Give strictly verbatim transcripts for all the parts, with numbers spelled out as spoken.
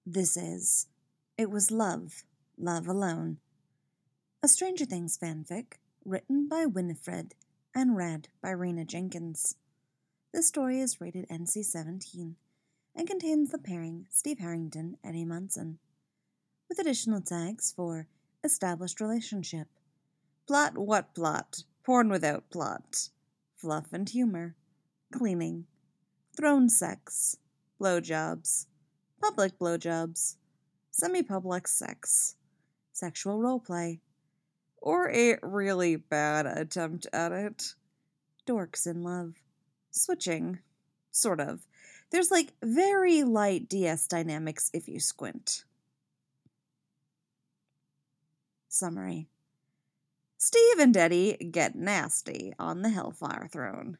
This is It Was Love, Love Alone, a Stranger Things fanfic written by Winifred and read by Rena Jenkins. This story is rated N C seventeen and contains the pairing Steve Harrington, Eddie Munson, with additional tags for established relationship, plot what plot, porn without plot, fluff and humor, cleaning, throne sex, blowjobs, public blowjobs, semi-public sex, sexual roleplay, or a really bad attempt at it, dorks in love, switching, sort of. There's like very light D S dynamics if you squint. Summary. Steve and Eddie get nasty on the Hellfire Throne.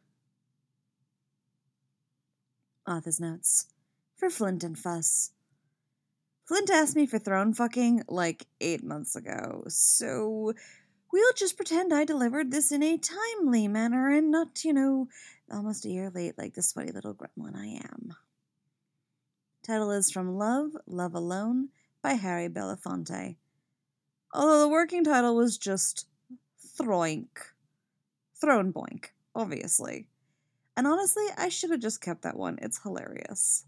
Author's notes. For Flint and Fuss. Flint asked me for throne fucking like eight months ago, so we'll just pretend I delivered this in a timely manner and not, you know, almost a year late like the sweaty little gremlin I am. Title is From Love, Love Alone by Harry Belafonte. Although the working title was just Throink. Throne Boink, obviously. And honestly, I should have just kept that one. It's hilarious.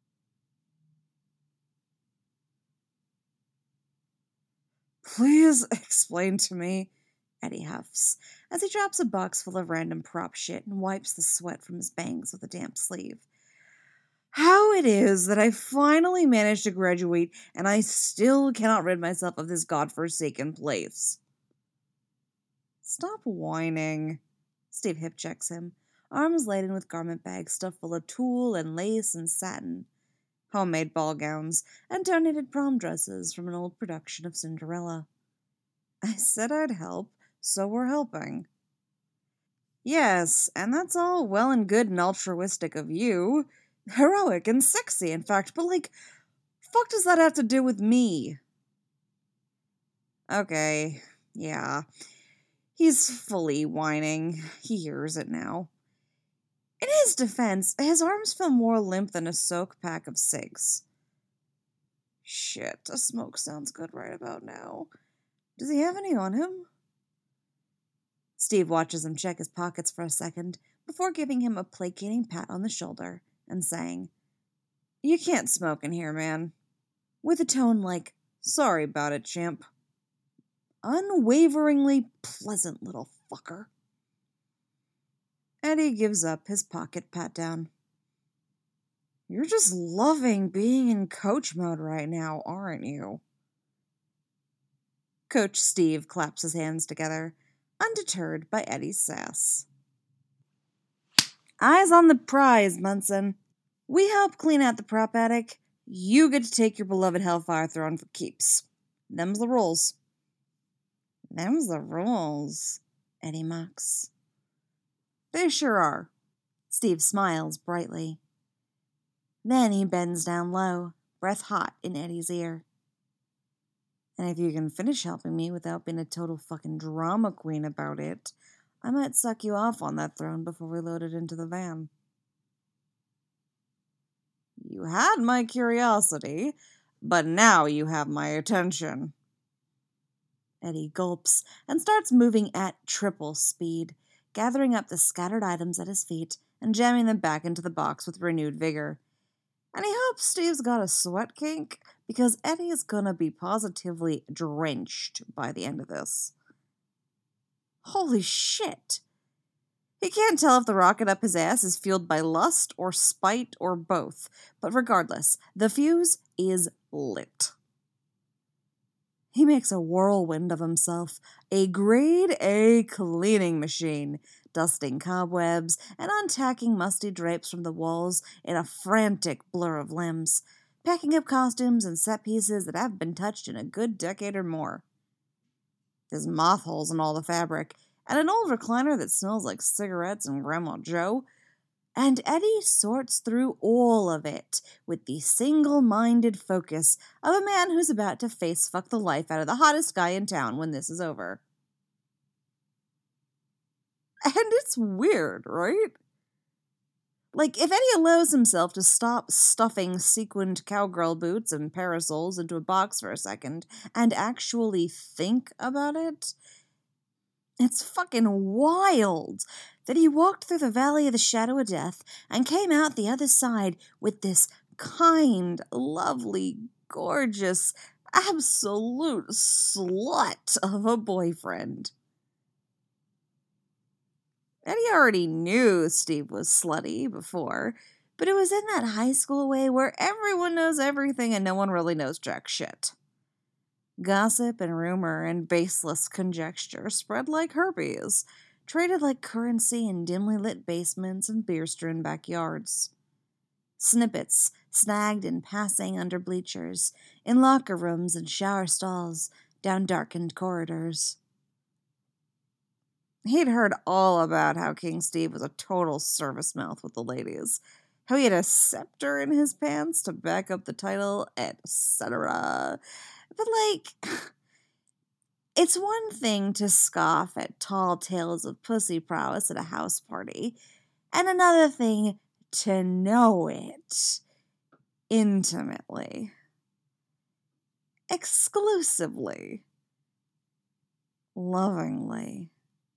Please explain to me, Eddie huffs, as he drops a box full of random prop shit and wipes the sweat from his bangs with a damp sleeve, how it is that I finally managed to graduate and I still cannot rid myself of this godforsaken place. Stop whining, Steve hip checks him, arms laden with garment bags stuffed full of tulle and lace and satin, homemade ball gowns, and donated prom dresses from an old production of Cinderella. I said I'd help, so we're helping. Yes, and that's all well and good and altruistic of you. Heroic and sexy, in fact, but like, fuck does that have to do with me? Okay, yeah. He's fully whining. He hears it now. In his defense, his arms feel more limp than a soak pack of cigs. Shit, a smoke sounds good right about now. Does he have any on him? Steve watches him check his pockets for a second before giving him a placating pat on the shoulder and saying, You can't smoke in here, man. With a tone like, Sorry about it, champ. Unwaveringly pleasant little fucker. Eddie gives up his pocket pat-down. You're just loving being in coach mode right now, aren't you? Coach Steve claps his hands together, undeterred by Eddie's sass. Eyes on the prize, Munson. We help clean out the prop attic. You get to take your beloved Hellfire Throne for keeps. Them's the rules. Them's the rules, Eddie mocks. They sure are. Steve smiles brightly. Then he bends down low, breath hot in Eddie's ear. And if you can finish helping me without being a total fucking drama queen about it, I might suck you off on that throne before we load it into the van. You had my curiosity, but now you have my attention. Eddie gulps and starts moving at triple speed, gathering up the scattered items at his feet and jamming them back into the box with renewed vigor. And he hopes Steve's got a sweat kink, because Eddie is gonna be positively drenched by the end of this. Holy shit! He can't tell if the rocket up his ass is fueled by lust or spite or both, but regardless, the fuse is lit. He makes a whirlwind of himself, a grade A cleaning machine, dusting cobwebs and untacking musty drapes from the walls in a frantic blur of limbs, packing up costumes and set pieces that haven't been touched in a good decade or more. There's moth holes in all the fabric, and an old recliner that smells like cigarettes and Grandma Joe, and Eddie sorts through all of it with the single-minded focus of a man who's about to face-fuck the life out of the hottest guy in town when this is over. And it's weird, right? Like, if Eddie allows himself to stop stuffing sequined cowgirl boots and parasols into a box for a second and actually think about it, it's fucking wild that he walked through the valley of the shadow of death and came out the other side with this kind, lovely, gorgeous, absolute slut of a boyfriend. Eddie already knew Steve was slutty before, but it was in that high school way where everyone knows everything and no one really knows jack shit. Gossip and rumor and baseless conjecture spread like herpes, traded like currency in dimly lit basements and beer-strewn backyards. Snippets snagged in passing under bleachers, in locker rooms and shower stalls, down darkened corridors. He'd heard all about how King Steve was a total service mouth with the ladies, how he had a scepter in his pants to back up the title, et cetera. But, like, it's one thing to scoff at tall tales of pussy prowess at a house party, and another thing to know it intimately, exclusively, lovingly.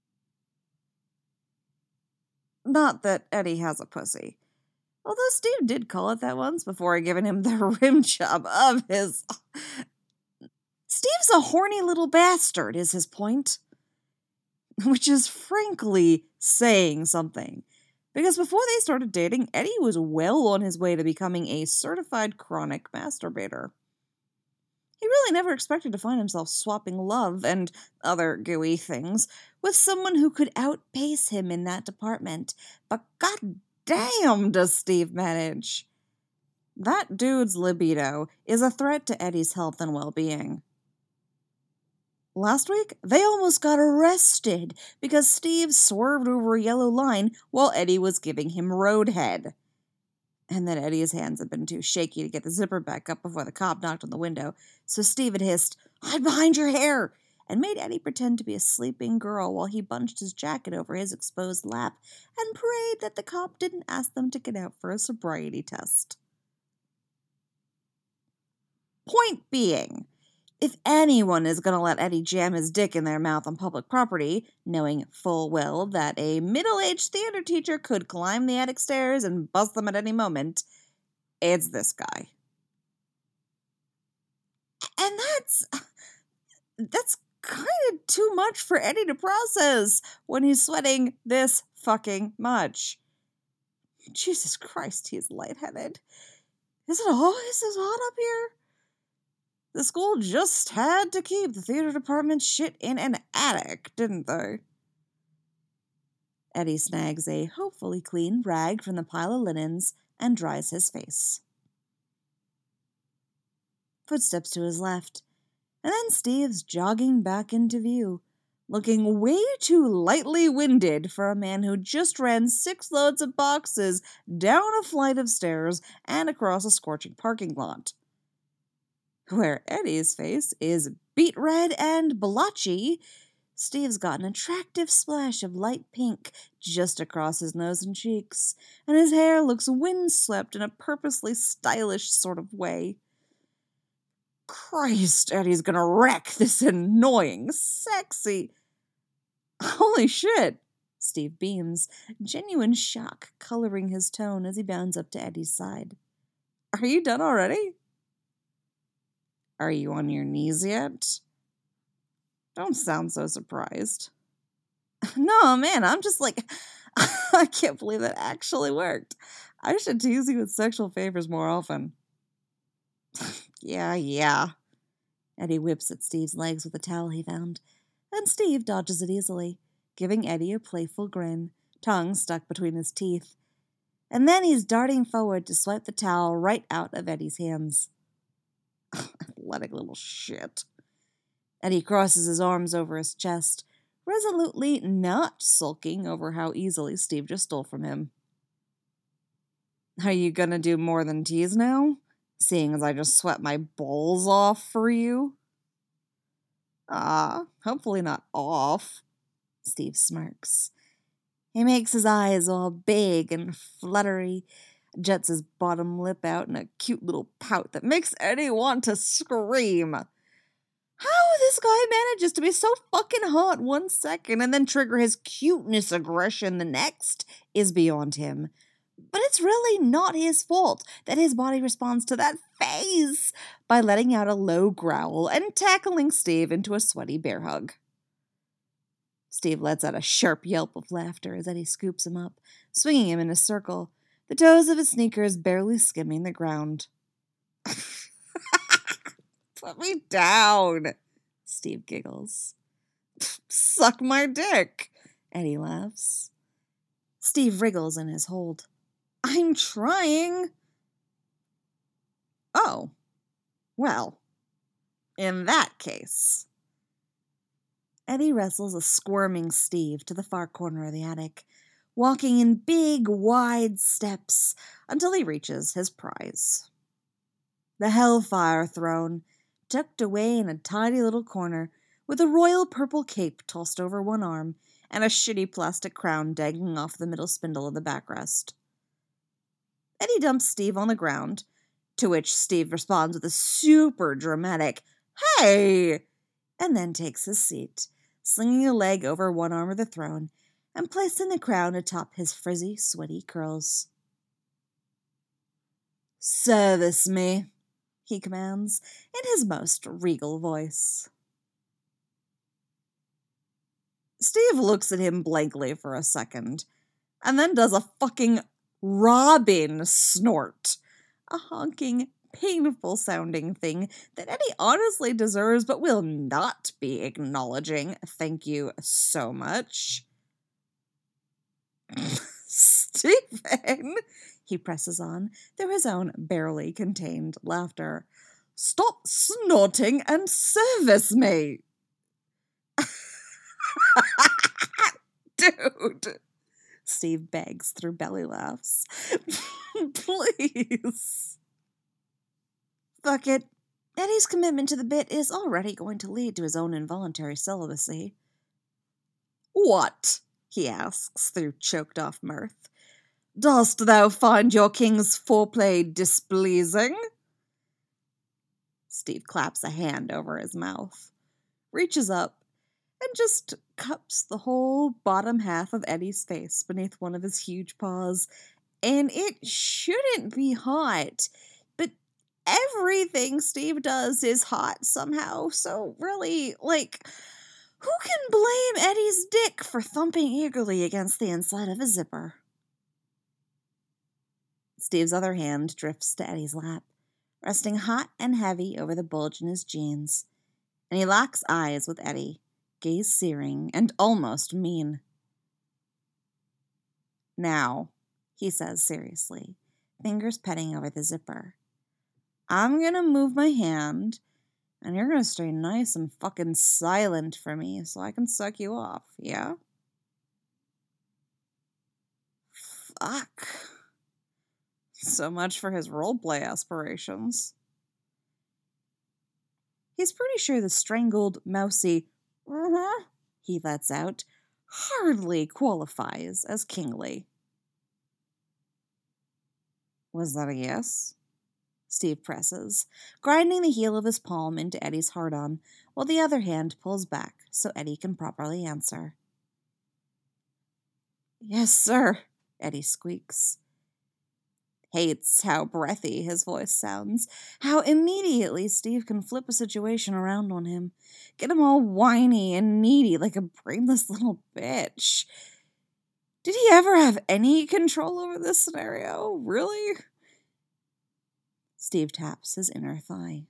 Not that Eddie has a pussy. Although Steve did call it that once before giving him the rim job of his... Steve's a horny little bastard, is his point. Which is frankly saying something. Because before they started dating, Eddie was well on his way to becoming a certified chronic masturbator. He really never expected to find himself swapping love and other gooey things with someone who could outpace him in that department. But goddamn does Steve manage. That dude's libido is a threat to Eddie's health and well-being. Last week, they almost got arrested because Steve swerved over a yellow line while Eddie was giving him roadhead. And then Eddie's hands had been too shaky to get the zipper back up before the cop knocked on the window, so Steve had hissed, "Hide behind your hair!" and made Eddie pretend to be a sleeping girl while he bunched his jacket over his exposed lap and prayed that the cop didn't ask them to get out for a sobriety test. Point being, if anyone is going to let Eddie jam his dick in their mouth on public property, knowing full well that a middle-aged theater teacher could climb the attic stairs and bust them at any moment, it's this guy. And that's... that's kind of too much for Eddie to process when he's sweating this fucking much. Jesus Christ, he's lightheaded. Is it always this hot up here? The school just had to keep the theater department shit in an attic, didn't they? Eddie snags a hopefully clean rag from the pile of linens and dries his face. Footsteps to his left, and then Steve's jogging back into view, looking way too lightly winded for a man who just ran six loads of boxes down a flight of stairs and across a scorching parking lot. Where Eddie's face is beet red and blotchy, Steve's got an attractive splash of light pink just across his nose and cheeks, and his hair looks windswept in a purposely stylish sort of way. Christ, Eddie's gonna wreck this annoying, sexy... Holy shit! Steve beams, genuine shock coloring his tone as he bounds up to Eddie's side. Are you done already? Are you on your knees yet? Don't sound so surprised. No, man, I'm just like, I can't believe that actually worked. I should tease you with sexual favors more often. Yeah, yeah. Eddie whips at Steve's legs with a towel he found, and Steve dodges it easily, giving Eddie a playful grin, tongue stuck between his teeth. And then he's darting forward to swipe the towel right out of Eddie's hands. Athletic little shit. Eddie crosses his arms over his chest, resolutely not sulking over how easily Steve just stole from him. Are you gonna do more than tease now? Seeing as I just sweat my balls off for you? Ah, hopefully not off. Steve smirks. He makes his eyes all big and fluttery, jets his bottom lip out in a cute little pout that makes Eddie want to scream. How this guy manages to be so fucking hot one second and then trigger his cuteness aggression the next is beyond him. But it's really not his fault that his body responds to that phase by letting out a low growl and tackling Steve into a sweaty bear hug. Steve lets out a sharp yelp of laughter as Eddie scoops him up, swinging him in a circle, the toes of his sneakers barely skimming the ground. Put me down, Steve giggles. Suck my dick, Eddie laughs. Steve wriggles in his hold. I'm trying. Oh, well, in that case. Eddie wrestles a squirming Steve to the far corner of the attic, walking in big, wide steps until he reaches his prize. The Hellfire Throne, tucked away in a tiny little corner, with a royal purple cape tossed over one arm and a shitty plastic crown dangling off the middle spindle of the backrest. Eddie dumps Steve on the ground, to which Steve responds with a super dramatic, "Hey!" and then takes his seat, slinging a leg over one arm of the throne and placing the crown atop his frizzy, sweaty curls. "Service me," he commands in his most regal voice. Steve looks at him blankly for a second, and then does a fucking Robin snort, a honking, painful-sounding thing that Eddie honestly deserves but will not be acknowledging. Thank you so much. Stephen, he presses on through his own barely contained laughter. Stop snorting and service me. Dude, Steve begs through belly laughs. Please. Fuck it. Eddie's commitment to the bit is already going to lead to his own involuntary celibacy. What? He asks through choked-off mirth. Dost thou find your king's foreplay displeasing? Steve claps a hand over his mouth, reaches up, and just cups the whole bottom half of Eddie's face beneath one of his huge paws. And it shouldn't be hot, but everything Steve does is hot somehow, so really, like, who can blame Eddie's dick for thumping eagerly against the inside of a zipper? Steve's other hand drifts to Eddie's lap, resting hot and heavy over the bulge in his jeans, and he locks eyes with Eddie, gaze searing and almost mean. Now, he says seriously, fingers petting over the zipper, I'm gonna move my hand, and you're gonna stay nice and fucking silent for me so I can suck you off, yeah? Fuck. So much for his roleplay aspirations. He's pretty sure the strangled, mousy, uh-huh, he lets out, hardly qualifies as kingly. Was that a yes? Steve presses, grinding the heel of his palm into Eddie's hard-on, while the other hand pulls back so Eddie can properly answer. Yes, sir, Eddie squeaks. Hates how breathy his voice sounds, how immediately Steve can flip a situation around on him, get him all whiny and needy like a brainless little bitch. Did he ever have any control over this scenario? Really? Steve taps his inner thigh.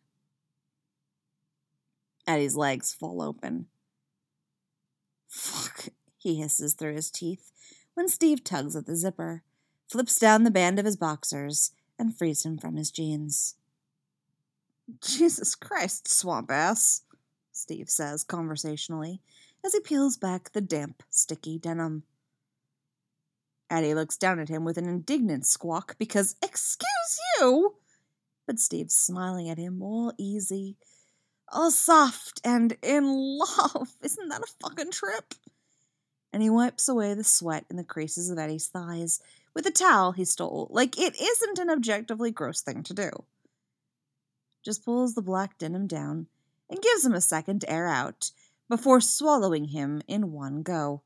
Eddie's legs fall open. Fuck, he hisses through his teeth when Steve tugs at the zipper, flips down the band of his boxers, and frees him from his jeans. Jesus Christ, swamp ass, Steve says conversationally as he peels back the damp, sticky denim. Eddie looks down at him with an indignant squawk because, excuse you! But Steve's smiling at him all easy, all soft and in love. Isn't that a fucking trip? and he wipes away the sweat in the creases of Eddie's thighs with a towel he stole, like it isn't an objectively gross thing to do. Just pulls the black denim down and gives him a second to air out before swallowing him in one go.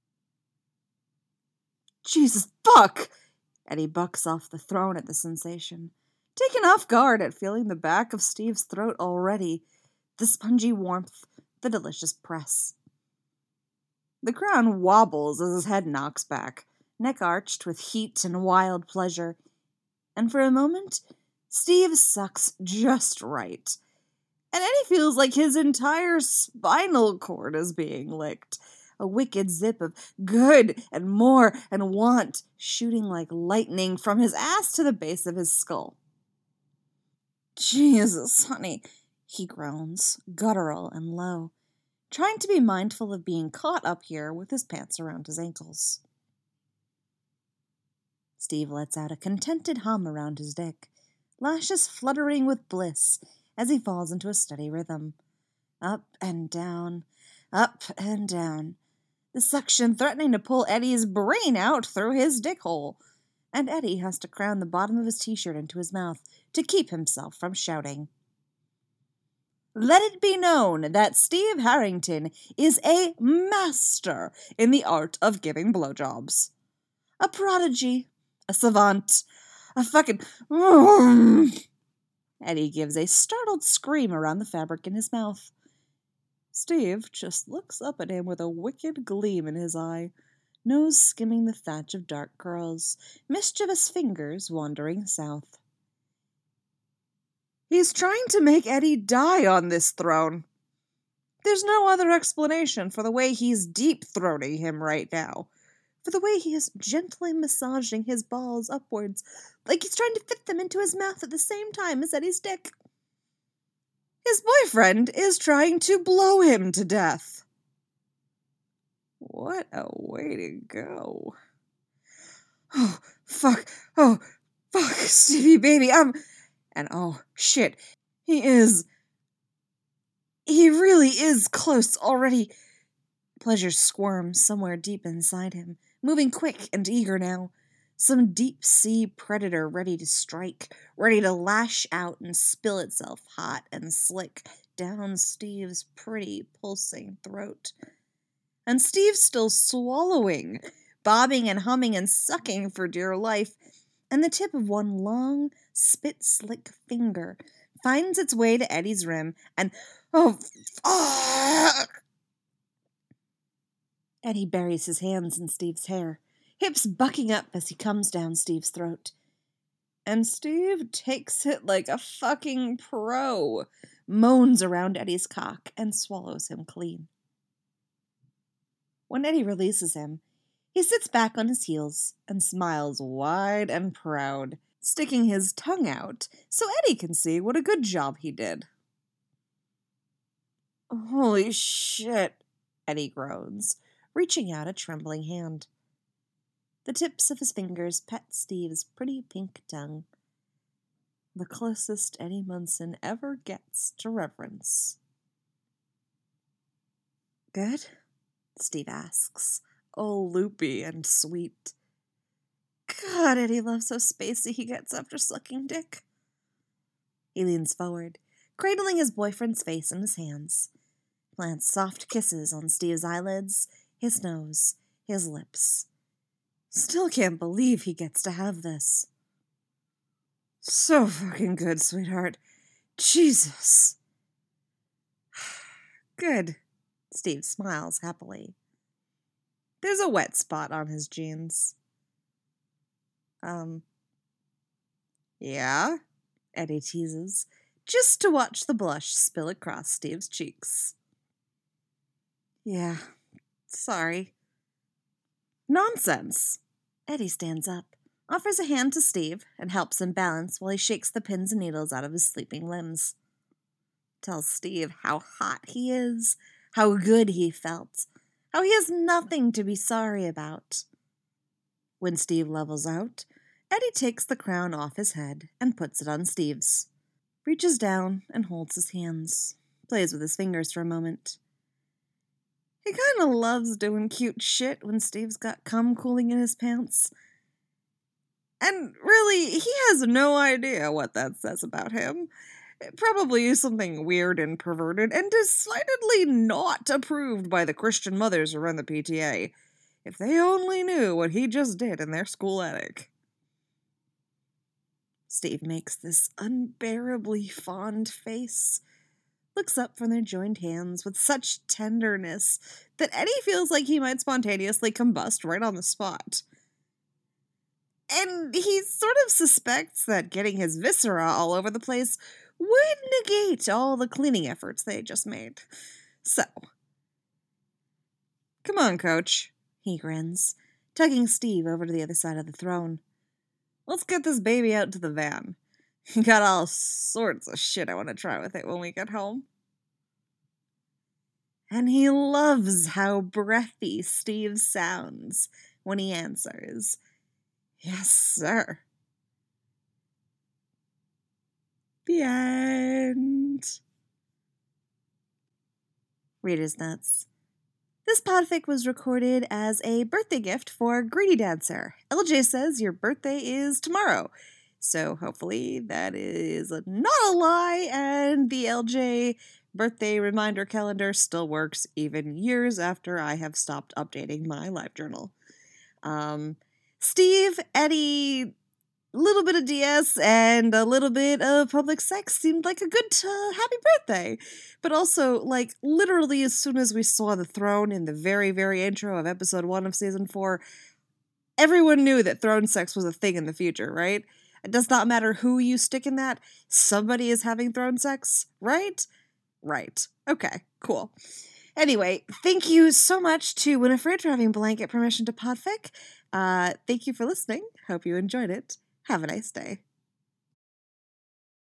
Jesus fuck! Eddie bucks off the throne at the sensation, taken off guard at feeling the back of Steve's throat already, the spongy warmth, the delicious press. The crown wobbles as his head knocks back, neck arched with heat and wild pleasure, and for a moment, Steve sucks just right, and Eddie feels like his entire spinal cord is being licked, a wicked zip of good and more and want shooting like lightning from his ass to the base of his skull. Jesus, honey, he groans, guttural and low, trying to be mindful of being caught up here with his pants around his ankles. Steve lets out a contented hum around his dick, lashes fluttering with bliss as he falls into a steady rhythm. Up and down, up and down, the suction threatening to pull Eddie's brain out through his dick hole, and Eddie has to cram the bottom of his t-shirt into his mouth to keep himself from shouting. Let it be known that Steve Harrington is a master in the art of giving blowjobs. A prodigy, a savant, a fucking... Eddie gives a startled scream around the fabric in his mouth. Steve just looks up at him with a wicked gleam in his eye, nose skimming the thatch of dark curls, mischievous fingers wandering south. He's trying to make Eddie die on this throne. There's no other explanation for the way he's deep-throating him right now, for the way he is gently massaging his balls upwards, like he's trying to fit them into his mouth at the same time as Eddie's dick. His boyfriend is trying to blow him to death. What a way to go. Oh, fuck. Oh, fuck, Stevie baby, I'm... And oh, shit, he is... He really is close already. Pleasure squirms somewhere deep inside him, moving quick and eager now. Some deep-sea predator ready to strike, ready to lash out and spill itself hot and slick down Steve's pretty, pulsing throat. And Steve's still swallowing, bobbing and humming and sucking for dear life, and the tip of one long, spit-slick finger finds its way to Eddie's rim, and oh, fuck! Eddie buries his hands in Steve's hair, hips bucking up as he comes down Steve's throat. And Steve takes it like a fucking pro, moans around Eddie's cock, and swallows him clean. When Eddie releases him, he sits back on his heels and smiles wide and proud, sticking his tongue out so Eddie can see what a good job he did. Holy shit, Eddie groans, reaching out a trembling hand. The tips of his fingers pet Steve's pretty pink tongue, the closest Eddie Munson ever gets to reverence. Good? Steve asks, all loopy and sweet. God, Eddie loves how spacey he gets after sucking dick. He leans forward, cradling his boyfriend's face in his hands, plants soft kisses on Steve's eyelids, his nose, his lips. Still can't believe he gets to have this. So fucking good, sweetheart. Jesus. Good. Steve smiles happily. There's a wet spot on his jeans. Um. Yeah? Eddie teases, just to watch the blush spill across Steve's cheeks. Yeah. Sorry. Nonsense. Eddie stands up, offers a hand to Steve, and helps him balance while he shakes the pins and needles out of his sleeping limbs. Tells Steve how hot he is, how good he felt, how he has nothing to be sorry about. When Steve levels out, Eddie takes the crown off his head and puts it on Steve's, reaches down and holds his hands, plays with his fingers for a moment. He kind of loves doing cute shit when Steve's got cum cooling in his pants. And really, he has no idea what that says about him. It probably is something weird and perverted and decidedly not approved by the Christian mothers who run the P T A. If they only knew what he just did in their school attic. Steve makes this unbearably fond face, looks up from their joined hands with such tenderness that Eddie feels like he might spontaneously combust right on the spot. And he sort of suspects that getting his viscera all over the place would negate all the cleaning efforts they just made. So, come on, Coach, he grins, tugging Steve over to the other side of the throne. Let's get this baby out to the van. Got all sorts of shit I want to try with it when we get home. And he loves how breathy Steve sounds when he answers, "Yes, sir." The end. Reader's Notes. This podfic was recorded as a birthday gift for Greedy Dancer. L J says your birthday is tomorrow. So hopefully that is not a lie, and the L J birthday reminder calendar still works even years after I have stopped updating my live journal. Um, Steve, Eddie, a little bit of D S and a little bit of public sex seemed like a good uh, happy birthday. But also, like, literally as soon as we saw the throne in the very, very intro of episode one of season four, everyone knew that throne sex was a thing in the future, right? It does not matter who you stick in that. Somebody is having throne sex, right? Right. Okay, cool. Anyway, thank you so much to Winifred for having blanket permission to podfic. Uh, thank you for listening. Hope you enjoyed it. Have a nice day.